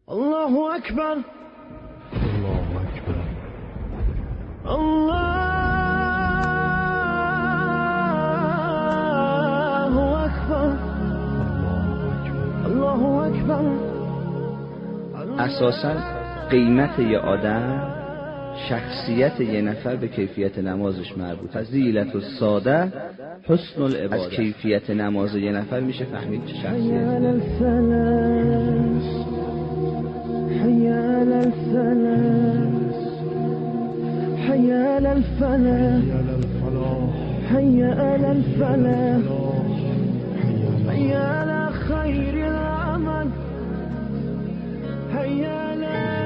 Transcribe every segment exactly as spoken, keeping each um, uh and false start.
الله اکبر، الله اکبر، الله اکبر، الله اکبر. اساساً قیمت یه آدم، شخصیت یه نفر به کیفیت نمازش مربوط. فضیلت الساده حسن العباده. از کیفیت نماز یه نفر میشه فهمید چه شخصیتی. حی علی الفلاح، حی علی الفلاح، حی علی الفلاح، حی علی الفلاح، حی علی خیر العمل، حی علی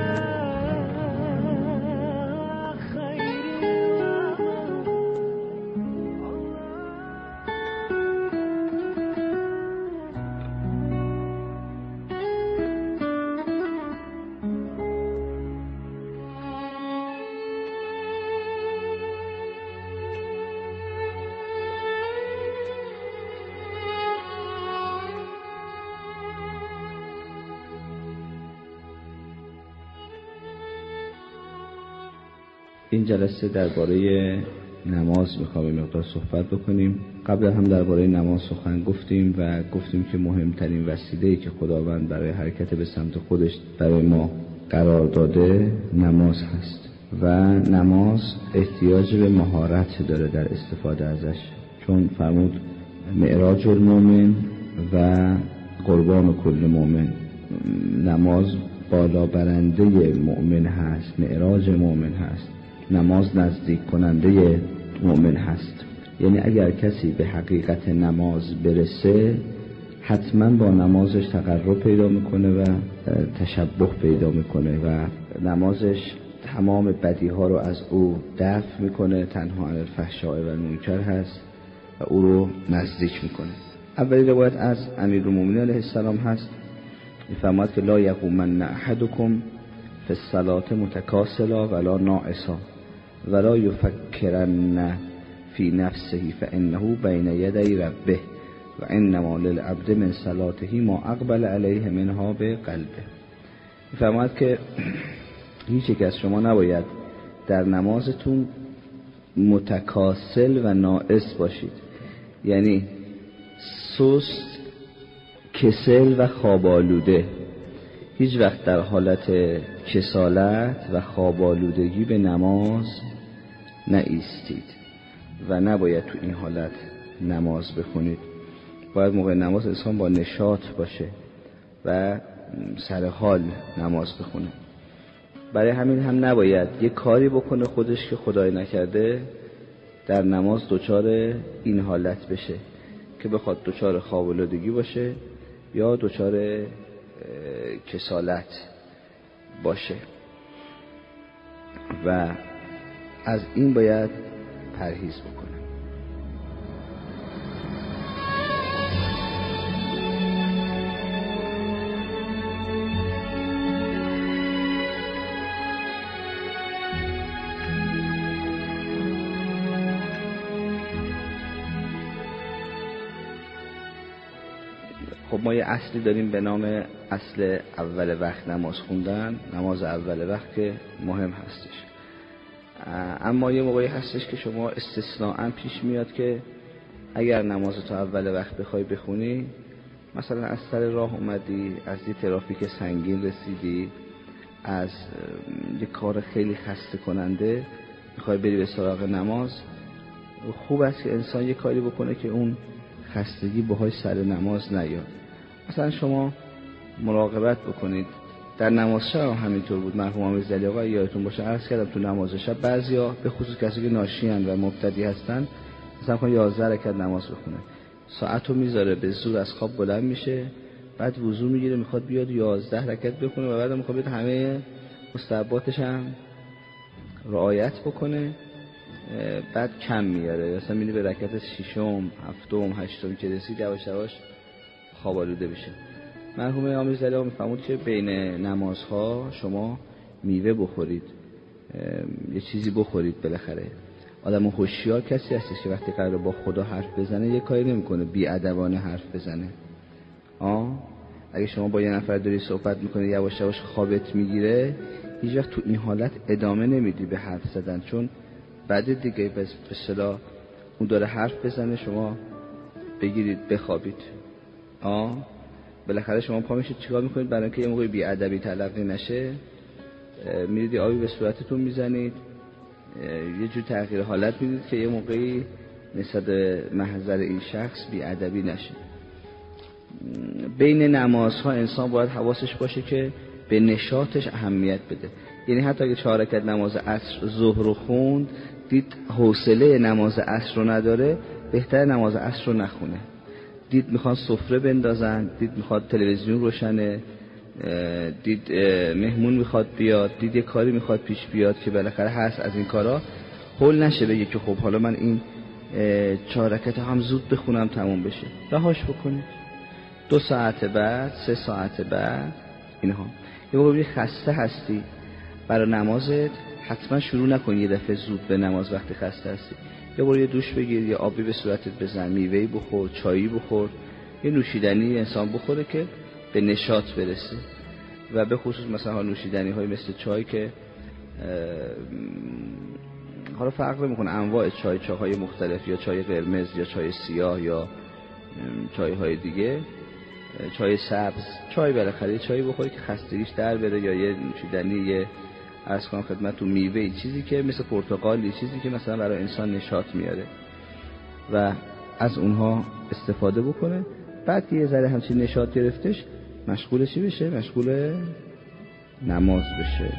این جلسه درباره نماز میخوام این مقدار صحبت بکنیم. قبل هم درباره نماز سخن گفتیم و گفتیم که مهمترین وسیله‌ای که خداوند برای حرکت به سمت خودش برای ما قرار داده نماز هست و نماز احتیاج به مهارت داره در استفاده ازش، چون فرمود معراج المؤمن و قربان کل مؤمن. نماز بالا برنده مؤمن هست، معراج مؤمن هست. نماز نزدیک کننده مؤمن هست. یعنی اگر کسی به حقیقت نماز برسه حتما با نمازش تقرب پیدا میکنه و تشبه پیدا میکنه و نمازش تمام بدیها رو از او دفع میکنه. تنها عن الفحشاء و المنکر هست و او رو نزدیک میکنه. اولی روایت از امیرالمومنین علیه السلام هست، میفرماید که لا یقومن احدکم فی الصلاة متکاسلا ولا ناعسا ولا یفکرن فی نفسه فانه بین یدی ربه و انما للعبد من صلاته ما اقبل علیه منها به قلبه. میفرماید که هیچ یک از شما نباید در نمازتون متکاسل و ناعس باشید، یعنی سست، کسل و خوابالوده. هیچ وقت در حالت کسالت و خوابالودگی به نماز نایستید و نباید تو این حالت نماز بخونید. باید موقع نماز انسان با نشاط باشه و سر حال نماز بخونه. برای همین هم نباید یه کاری بکنه خودش که خدای نکرده در نماز دچار این حالت بشه که بخواد دچار خوابالودگی باشه یا دچار کسالت باشه و از این باید پرهیز بکنه. خب ما یه اصلی داریم به نام اصل اول وقت نماز خوندن، نماز اول وقت که مهم هستش. اما یه موقعی هستش که شما استثناءً پیش میاد که اگر نماز تو اول وقت بخوای بخونی، مثلا از سر راه اومدی، از یه ترافیک سنگین رسیدی، از یه کار خیلی خسته کننده میخوای بری به سراغ نماز، خوب است که انسان یه کاری بکنه که اون خستگی باهاش سر نماز نیاد. مثلا شما مراقبت بکنید در نماز شب هم همینطور بود. مرحوم امیرزاده آقا یادتون باشه عرض کردم تو نماز شب بعضیا به خصوص کسی که ناشیان و مبتدی هستن مثلا کنه یازده رکعت نماز بخونه، ساعتو میذاره به زور از خواب بلند میشه، بعد وضو میگیره میخواد بیاد یازده رکعت بخونه و بعد میخواد بیاد همه مستحباتش هم رعایت بکنه، بعد کم میاره. مثلا میبینی به رکعت ششم، هفتم، هشتم که رسید یواش یواش خوابالوده بشه. مرحوم امیرزاده آقا میفرمود که بین نمازها شما میوه بخورید، یه چیزی بخورید. بالاخره آدم هوشیار کسی هستش که وقتی قراره با خدا حرف بزنه یه کاری نمیکنه بی ادبانه حرف بزنه. آه اگه شما با یه نفر داری صحبت میکنی یواش یواش خوابت میگیره، هیچ وقت تو این حالت ادامه نمیدی به حرف زدن، چون بعد دیگه به اصطلاح اون داره حرف بزنه شما بگیرید بخوابید. آه بالاخره شما پا میشید چیکار میکنید؟ برای اینکه یه موقعی بی‌ادبی تلقی نشه میرید آبی به صورتتون میزنید، یه جور تغییر حالت میدید که یه موقعی نسبت محضر این شخص بی‌ادبی نشه. بین نمازها انسان باید حواسش باشه که به نشاطش اهمیت بده. یعنی حتی اگه چهار رکعت نماز عصر ظهر رو خوند، دید حوصله نماز عصر رو نداره، بهتر نماز عصر رو نخونه. دید میخواد سفره بندازن، دید میخواد تلویزیون روشنه، دید مهمون میخواد بیاد، دید یه کاری میخواد پیش بیاد که بالاخره هست از این کارا، هول نشه بگه که خب حالا من این چهار رکعت هم زود بخونم تموم بشه. رهاش بکنید. دو ساعت بعد، سه ساعت بعد اینها. یه موقعی خسته هستی برای نمازت، حتما شروع نکن یه دفعه زود به نماز وقتی خسته هستی. یه بار یه دوش بگیر، یه آبی به صورتت بزن، میوه‌ای بخور، چایی بخور، یه نوشیدنی انسان بخوره که به نشاط برسه. و به خصوص مثلا نوشیدنی های مثل چای که حالا فرق میکنه انواع چای، چاهای مختلف، یا چای قرمز یا چای سیاه یا چای های دیگه، چای سبز، چای بالاخره چای بخوری که خستگیش در بره، یا یه نوشیدنی یه عرض کنم خدمتتون میوه، چیزی که مثل پرتقالی، چیزی که مثلا برای انسان نشاط میاره و از اونها استفاده بکنه. بعد یه ذره همچین نشاط گرفتش، مشغول چی بشه؟ مشغول نماز بشه.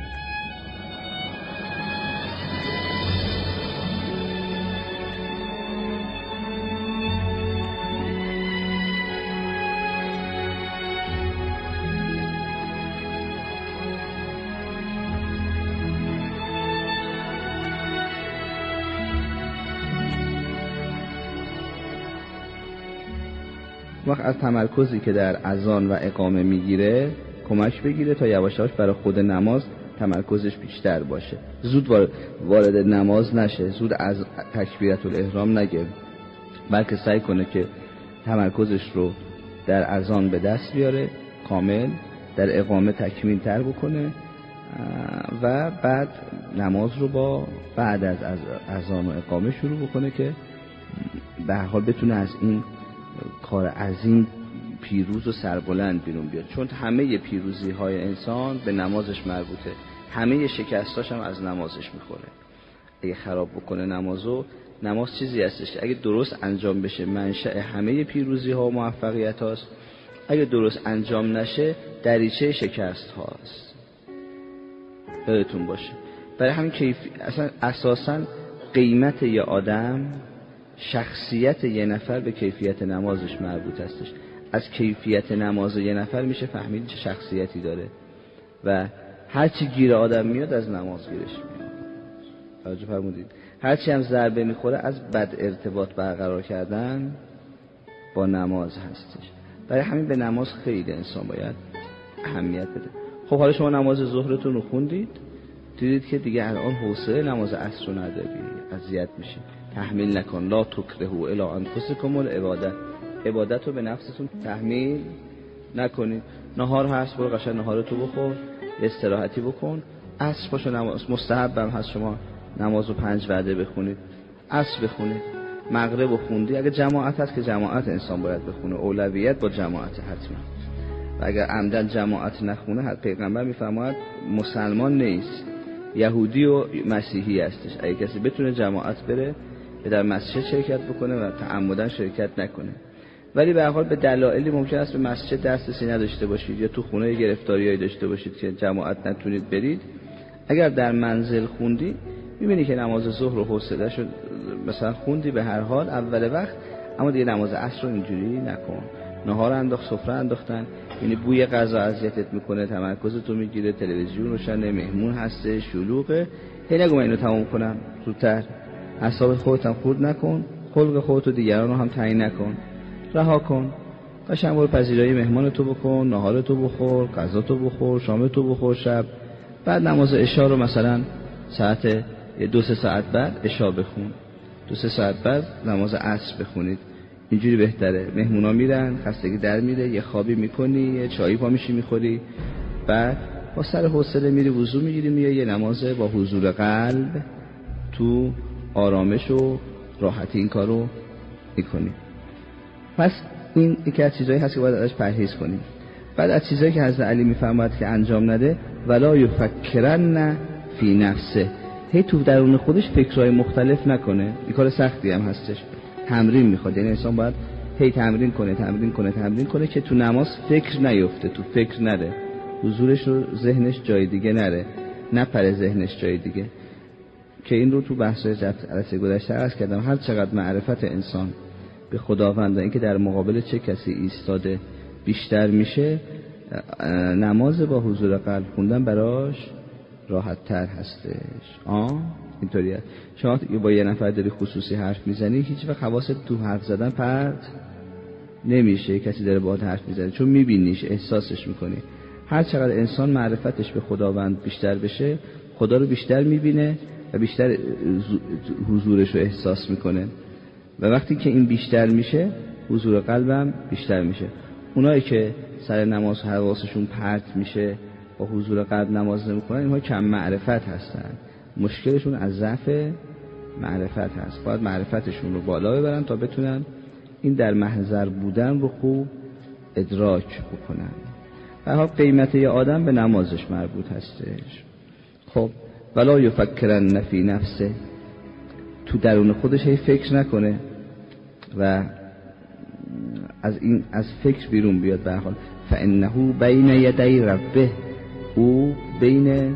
وقت از تمرکزی که در اذان و اقامه میگیره کمک بگیره تا یواش یواش برای خود نماز تمرکزش بیشتر باشه. زود وارد نماز نشه، زود از تکبیرت الاحرام نگه، بلکه سعی کنه که تمرکزش رو در اذان به دست بیاره کامل، در اقامه تکمیل تر بکنه و بعد نماز رو با بعد از اذان و اقامه شروع بکنه که به هر حال بتونه از این کار عظیم پیروز و سربلند بیرون بیاد. چون همه پیروزی های انسان به نمازش مربوطه، همه شکستاش هم از نمازش میخوره. اگه خراب بکنه نمازو، نماز چیزی هستش که اگه درست انجام بشه منشأ همه پیروزی ها و موفقیت هاست، اگه درست انجام نشه دریچه شکست هاست. یادتون باشه. برای همین کیفی اصلا اساساً قیمت یه آدم، شخصیت یه نفر به کیفیت نمازش مربوط هستش. از کیفیت نماز یه نفر میشه فهمید چه شخصیتی داره و هرچی گیر آدم میاد از نماز گیرش میاد. توجه فرمودید؟ هرچی هم ضربه میخوره از بد ارتباط برقرار کردن با نماز هستش. برای همین به نماز خیلی انسان باید اهمیت بده. خب حالا شما نماز ظهرتون رو خوندید، دیدید که دیگه الان حوصله نماز عصر رو نداری، اذیت میشی. تحمیل نکن، لا تکرهوا الی انفسکم العبادة، عبادت رو به نفستون تحمیل نکنید. نهار هست، برو قشنگ نهارتو بخور، استراحتی بکن. عصر پاشو نماز، مستحبم هست شما نماز رو پنج وعده بخونید، عصر بخونید، مغرب رو خوندی، اگه جماعت هست که جماعت انسان باید بخونه، اولویت با جماعت حتما. و اگر عمدن جماعت نخونه، حتی پیغمبر میفرماید مسلمان نیست، یهودی و مسیحی هستش. اگه کسی بتونه جماعت بره، به در مسجد شرکت بکنه و تعمدن شرکت نکنه. ولی به هر حال به دلایلی ممکن است به مسجد دسترسی نداشته باشید یا تو خونه گرفتاریایی داشته باشید که جماعت نتونید برید. اگر در منزل خوندی، میبینی که نماز ظهر رو حوصله شد مثلا خوندی به هر حال اول وقت، اما دیگه نماز عصر رو اینجوری نکن. نهار انداخت، سفره انداختن، یعنی بوی غذا اذیتت میکنه، تمرکزتو میگیره، تلویزیون روشنه، مهمون هسته، شلوغه. هی نگو من اینو تموم کنم زودتر. اعصاب خودت هم خورد نکن، خلق خودت و دیگران رو هم تعیین نکن، رها کن. قشنگ برو پذیرایی مهمانتو بکن، نهارتو بخور، غذاتو بخور، شامتو بخور شب. بعد نماز عشا رو مثلا ساعت دو سه ساعت بعد عشا بخون، دو سه ساعت بعد نماز عصر بخونید. اینجوری بهتره. مهمونا میرن، خستگی در میره، یه خوابی میکنی، یه چایی پا میشی میخوری، بعد با سر حوصله میری وضو میگیری، میای یه نماز با حضور قلب تو آرامش و راحتی این کارو میکنی. پس این یکی از چیزایی هست که باید ازش پرهیز کنیم. بعد از چیزایی که حضرت علی میفرماید که انجام نده، ولا یفکرن فی نفسه، هی تو درون خودش فکرهای مختلف نکنه. این کار سختی هم هستش، تمرین میخواد. یعنی انسان باید هی تمرین کنه تمرین کنه تمرین کنه که تو نماز فکر نیفته، تو فکر نره، حضورش رو ذهنش جای دیگه نره، نپره ذهنش جای دیگه. که این رو تو بحث جلسه گذشته عرض کردم، هر چقدر معرفت انسان به خداوند اینکه در مقابل چه کسی ایستاده بیشتر میشه، نماز با حضور قلب خوندن براش راحت تر هستش. آه اینطوریه. شما با یه نفر داری خصوصی حرف میزنی، هیچ وقت حواست تو حرف زدن پرت نمیشه. کسی داره باهات حرف میزنه چون میبینیش، احساسش میکنی. هر چقدر انسان معرفتش به خداوند بیشتر بشه، خدا رو بیشتر میبینه و بیشتر حضورش رو احساس میکنه. و وقتی که این بیشتر میشه، حضور قلبم بیشتر میشه. اونایی که سر نماز حواسشون پرت میشه، با حضور قلب نماز نمیکنن، اینها کم معرفت هستن. مشکلشون از ضعف معرفت هست. باید معرفتشون رو بالا ببرن تا بتونن این در محضر بودن رو خوب ادراک بکنن. به هر قیمت یه آدم به نمازش مربوط هستش. خب ولا یفکرن فی نفسه، تو درون خودش هی فکر نکنه و از این از فکر بیرون بیاد. به هر حال فانه بین یدی ربه، او بین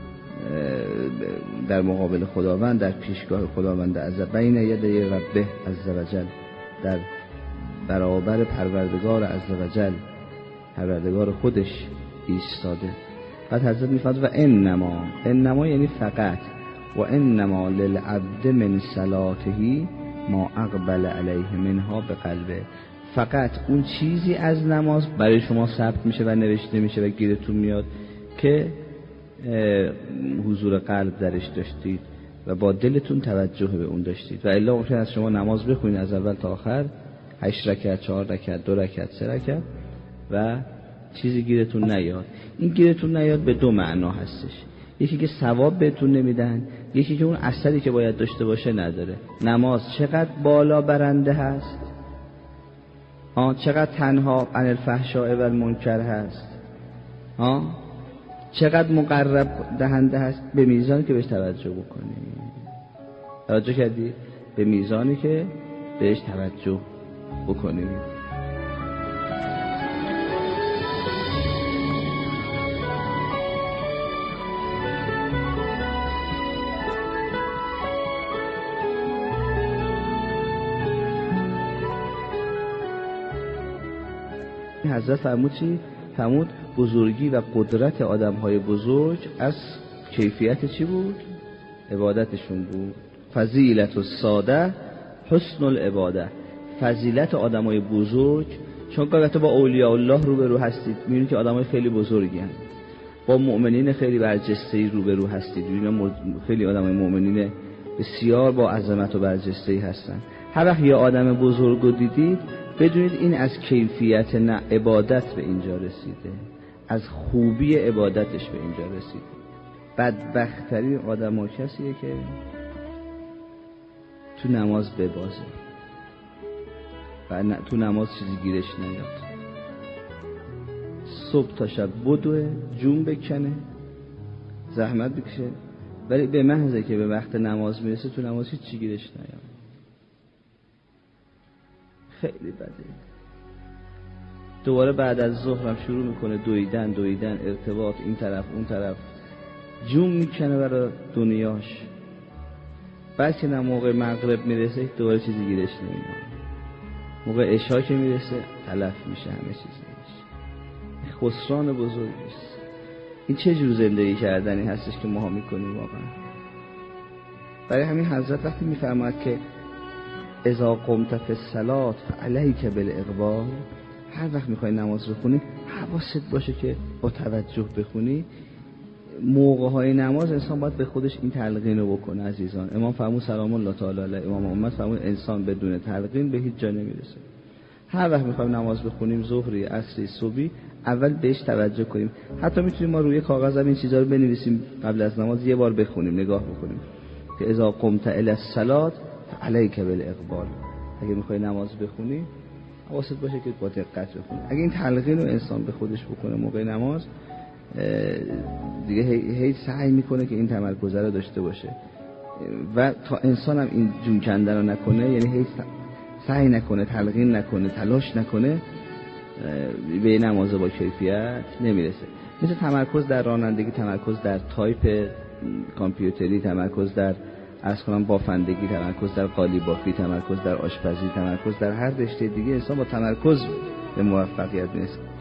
در مقابل خداوند، در پیشگاه خداوند عز بین یدی ربه عز وجل، در برابر پروردگار عز وجل، پروردگار خودش ایستاده. بعد حضرت میفرماید و انما، انما یعنی فقط، و انما للعبد من صلاته ما اقبل علیه منها به قلبه، فقط اون چیزی از نماز برای شما ثبت میشه و نوشته میشه و گیرتون میاد که حضور قلب درش داشتید و با دلتون توجه به اون داشتید. و الا ممکن از شما نماز بخونید از اول تا آخر، هشت رکعت، چهار رکعت، دو رکعت، سه رکعت و چیزی گیرتون نیاد. این گیرتون نیاد به دو معنا هستش. یکی که ثواب بهتون نمیدن، یکی که اون اثری که باید داشته باشه نداره. نماز چقدر بالا برنده هست، آه چقدر تنها عن الفحشاء و المنکر هست، آه چقدر مقرب دهنده هست، به میزانی که بهش توجه بکنی. توجه کردی؟ به میزانی که بهش توجه بکنی. حضرت فرمود چی؟ فرمود بزرگی و قدرت آدم‌های بزرگ از کیفیت چی بود؟ عبادتشون بود. فضیلت الساده حسن العباده، فضیلت آدم‌های بزرگ، چون که با اولیاء الله روبرو هستید، می‌بینید که آدم‌های خیلی بزرگی هستند، با مؤمنین خیلی برجسته‌ای روبرو هستید، می‌بینید خیلی آدم‌های مؤمنین بسیار با عظمت و برجسته‌ای هستند. هر وقت یه آدم بزرگ رو دیدید، بدونید این از کیفیت نه عبادت به اینجا رسیده، از خوبی عبادتش به اینجا رسیده. بدبخت‌ترین آدم ها کسیه که تو نماز ببازه و تو نماز چیزی گیرش نیاد، صبح تا شب بدوه، جون بکنه، زحمت بکشه، ولی به محضه که به وقت نماز میرسه تو نماز هیچ چی گیرش نیاد. خیلی بده. دوباره بعد از ظهر هم شروع میکنه دویدن دویدن ارتباط این طرف اون طرف، جون میکنه برای دنیاش. بعد که موقع مغرب میرسه دوباره چیزی گیرش نمیاد. موقع عشا که میرسه تلف میشه همه چیزش. خسران بزرگیست. این چه جور زندگی کردنی هستش که ما میکنیم واقعا. برای همین حضرت وقتی میفرماید که اذا قمت فی الصلاة فعلیک بالاقبال، هر وقت میخوای نماز رو خونی حواست باشه که با توجه بخونی، موقع‌های نماز انسان باید به خودش این تلقین رو بکنه عزیزان. امام فرمود سلام الله تعالی علیه، امام محمد فرمود انسان بدون تلقین به هیچ جا نمیرسه. هر وقت میخوایم نماز بخونیم، ظهری، عصری، صبحی، اول بهش توجه کنیم. حتی میتونیم ما روی کاغذ هم این چیزا رو بنویسیم، قبل از نماز یه بار بخونیم، نگاه بکنیم که اذا قمت الی الصلاه فعلیک بالاقبال. اگه میخوای نماز بخونی حواست باشه که با دقت بخونی. اگه این تلقین رو انسان به خودش بکنه موقع نماز، دیگه هی, هی سعی میکنه که این تمرکز رو داشته باشه و تا انسان هم این جون کندن رو نکنه، یعنی هی سعی نکنه، تلقین نکنه، تلاش نکنه، به نماز با کیفیت نمیرسه. مثل تمرکز در رانندگی، تمرکز در تایپ کامپیوتری، تمرکز در عرض کنم بافندگی، تمرکز در قالیبافی، تمرکز در آشپزی، تمرکز در هر رشته دیگه، انسان با تمرکز به موفقیت میرسه.